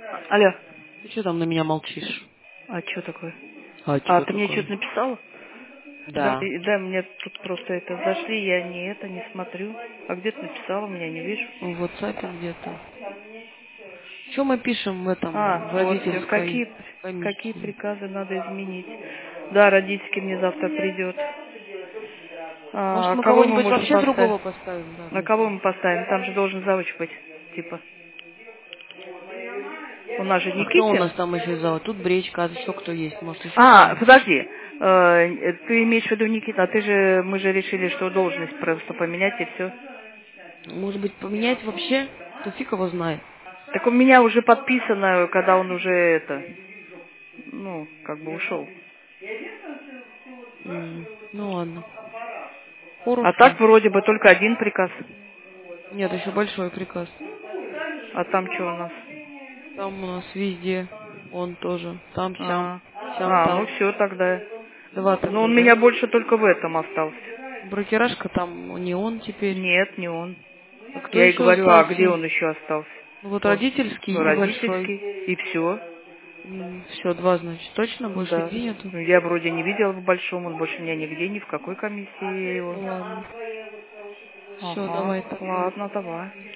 Алло. Ты что там на меня молчишь? А что такое? А А, что ты мне такое? что-то написала? Да, Да. да, мне тут просто это зашли, я не смотрю. А где ты написала, меня не вижу. В WhatsApp где-то. Что мы пишем в этом, А, в вот все. родительской Какие комиссии? приказы надо изменить? Да, родительский мне завтра придет. Может, А мы кого мы кого-нибудь можем вообще поставить? другого поставим, да, На кого вместо? мы поставим? Там же должен завуч быть, типа. У нас же А кто у Никитин. нас там еще зовут? Тут Бречка, а еще кто есть? Может, еще А, кого? подожди. Ты имеешь в виду Никита, а мы же решили, что должность просто поменять и все. Может быть, поменять вообще? То фиг его знает. Так у меня уже подписано, когда он уже как бы ушел. Ну ладно. А Хорошо. так вроде бы только один приказ. Нет, еще большой приказ. А там что у нас? Там у нас везде. Он тоже. Там, сям. А, Сям, ну там. все тогда. Два Но тогда, он меня да? больше только в этом остался. Брокерашка там не он теперь. Нет, не он. А кто Я и еще говорю, а остался? где он еще остался? Ну вот родительский Ну, и большой. родительский, и все. Все, два, значит. Точно? Больше Да. нигде нету? Ну, я вроде не видела в большом, он больше меня нигде, ни в какой комиссии его. Ну ладно. Все, Ага, давай тогда. ладно, давай.